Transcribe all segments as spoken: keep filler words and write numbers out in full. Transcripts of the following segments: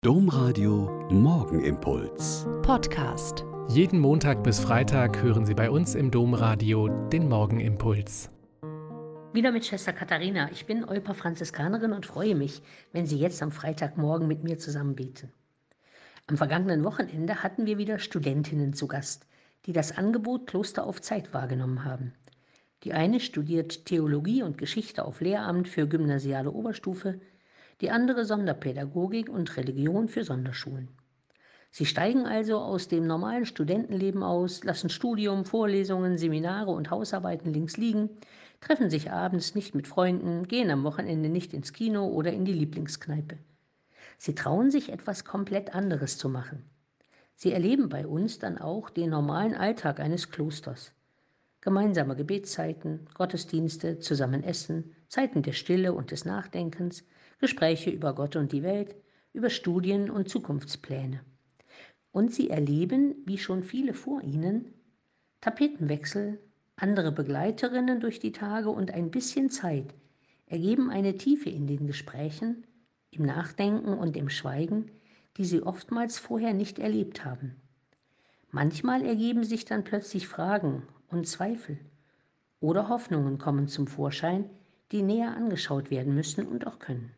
Domradio Morgenimpuls. Podcast. Jeden Montag bis Freitag hören Sie bei uns im Domradio den Morgenimpuls. Wieder mit Schwester Katharina. Ich bin Olper Franziskanerin und freue mich, wenn Sie jetzt am Freitagmorgen mit mir zusammen beten. Am vergangenen Wochenende hatten wir wieder Studentinnen zu Gast, die das Angebot Kloster auf Zeit wahrgenommen haben. Die eine studiert Theologie und Geschichte auf Lehramt für gymnasiale Oberstufe, die andere Sonderpädagogik und Religion für Sonderschulen. Sie steigen also aus dem normalen Studentenleben aus, lassen Studium, Vorlesungen, Seminare und Hausarbeiten links liegen, treffen sich abends nicht mit Freunden, gehen am Wochenende nicht ins Kino oder in die Lieblingskneipe. Sie trauen sich etwas komplett anderes zu machen. Sie erleben bei uns dann auch den normalen Alltag eines Klosters. Gemeinsame Gebetszeiten, Gottesdienste, zusammen essen, Zeiten der Stille und des Nachdenkens, Gespräche über Gott und die Welt, über Studien und Zukunftspläne. Und sie erleben, wie schon viele vor ihnen, Tapetenwechsel, andere Begleiterinnen durch die Tage und ein bisschen Zeit ergeben eine Tiefe in den Gesprächen, im Nachdenken und im Schweigen, die sie oftmals vorher nicht erlebt haben. Manchmal ergeben sich dann plötzlich Fragen und Zweifel oder Hoffnungen kommen zum Vorschein, die näher angeschaut werden müssen und auch können.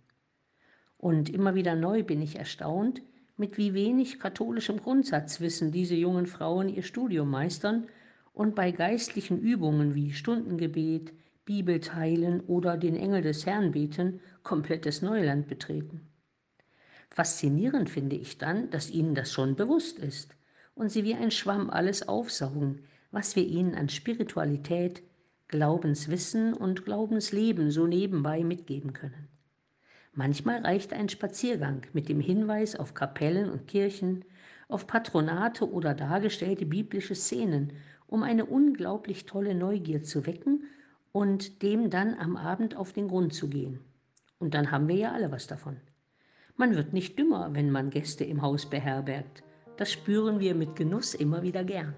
Und immer wieder neu bin ich erstaunt, mit wie wenig katholischem Grundsatzwissen diese jungen Frauen ihr Studium meistern und bei geistlichen Übungen wie Stundengebet, Bibelteilen oder den Engel des Herrn beten komplettes Neuland betreten. Faszinierend finde ich dann, dass ihnen das schon bewusst ist und sie wie ein Schwamm alles aufsaugen, was wir ihnen an Spiritualität, Glaubenswissen und Glaubensleben so nebenbei mitgeben können. Manchmal reicht ein Spaziergang mit dem Hinweis auf Kapellen und Kirchen, auf Patronate oder dargestellte biblische Szenen, um eine unglaublich tolle Neugier zu wecken und dem dann am Abend auf den Grund zu gehen. Und dann haben wir ja alle was davon. Man wird nicht dümmer, wenn man Gäste im Haus beherbergt. Das spüren wir mit Genuss immer wieder gern.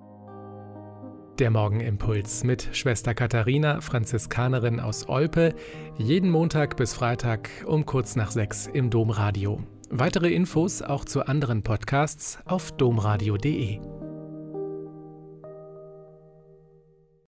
Der Morgenimpuls mit Schwester Katharina, Franziskanerin aus Olpe, jeden Montag bis Freitag um kurz nach sechs im Domradio. Weitere Infos auch zu anderen Podcasts auf domradio punkt de.